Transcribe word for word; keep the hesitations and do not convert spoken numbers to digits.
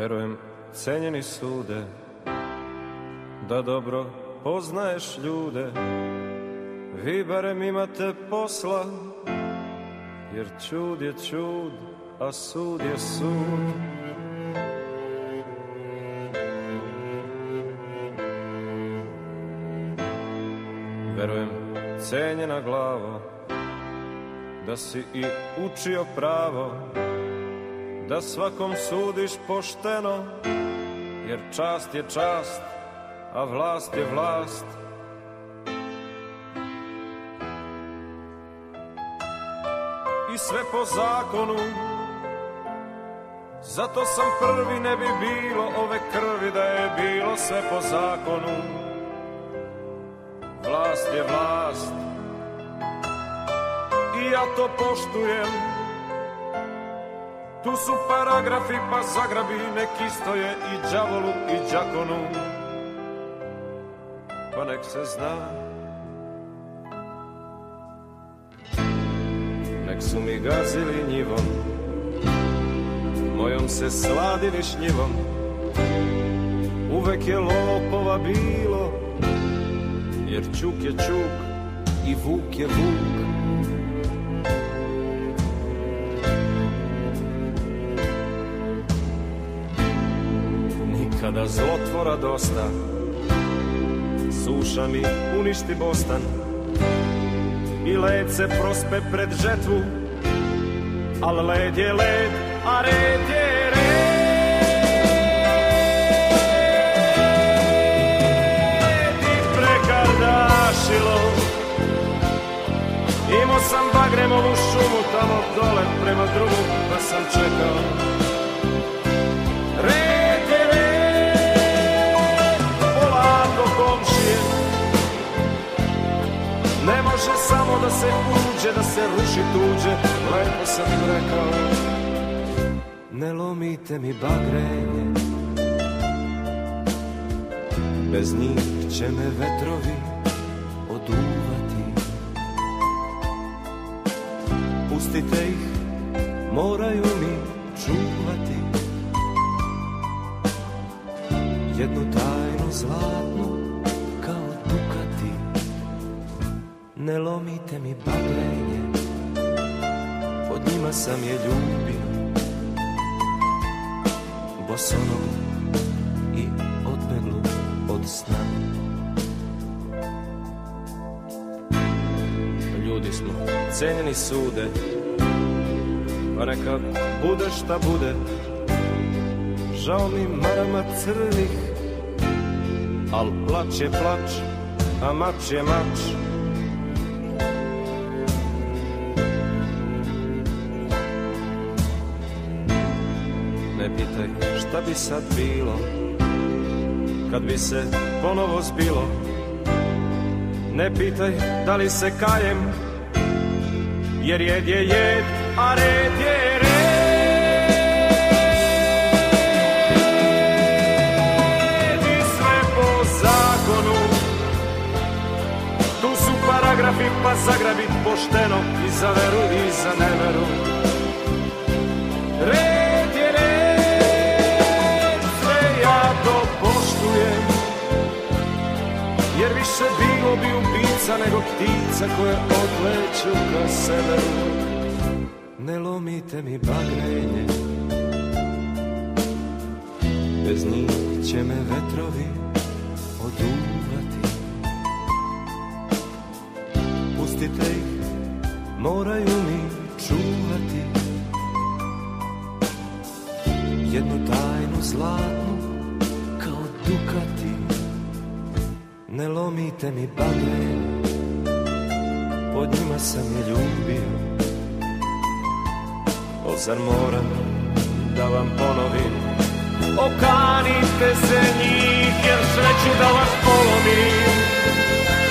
Verujem, cenjeni sude, da dobro poznaješ ljude. Vi barem imate posla, jer čud je čud, a sud je sud. Verujem, cenjena glavo, da si i učio pravo, da svakom sudiš pošteno, jer čast je čast, a vlast je vlast. I sve po zakonu, zato sam prvi, ne bi bilo ove krvi da je bilo sve po zakonu. Vlast je vlast i ja to poštujem. Tu su paragrafi pa zagrabi, nek istoje i đavolu i đakonu, pa nek se zna. Nek su mi gazili njivom, mojom se sladili šljivom. Uvek je lopova bilo, jer čuk je čuk i vuk je vuk. Nikada zlotvora dosta, suša mi uništi bostan i led se prospe pred žetvu, al led je led, a red je red. I prekardašilo, imao sam bagremovu šumu tamo dole prema drugu, pa sam čekao. Red je red, polako komšije, ne može samo da se uđe, da se ruši tuđe. Lepo sam im rekao, ne lomite mi bagrenje, bez njih će me vetrovi oduvati. Pustite ih, moraju mi čuvati jednu tajnu zlatnu kao dukati. Ne lomite mi bagrenje, pod njima sam je ljubio, bosonogu i odbeglu od sna. Ljudi smo, cenjeni sude, pa neka bude šta bude. Žao mi marama crnih, al plać je plać, a mač je mač. Ne pitaj šta bi sad bilo, kad bi se ponovo zbilo. Ne pitaj da li se kajem, jer jed je jed, a red je red. I sve po zakonu, tu su paragrafi pa zagrabit pošteno, i za veru i za neveru. Red je red, sve ja to poštujem, jer više bilo bi ubica nego ptica koje odleću ka severu. Ne lomite mi bagrenje, bez njih će me vetrovi oduvati. Pustite ih, moraju mi čuvati jednu tajnu zlatnu kao dukati. Ne lomite mi bagrenje, pod njima sam je ljubio. O, zar moram da vam ponovim, okanite se njih, jer sreću da vas polomim.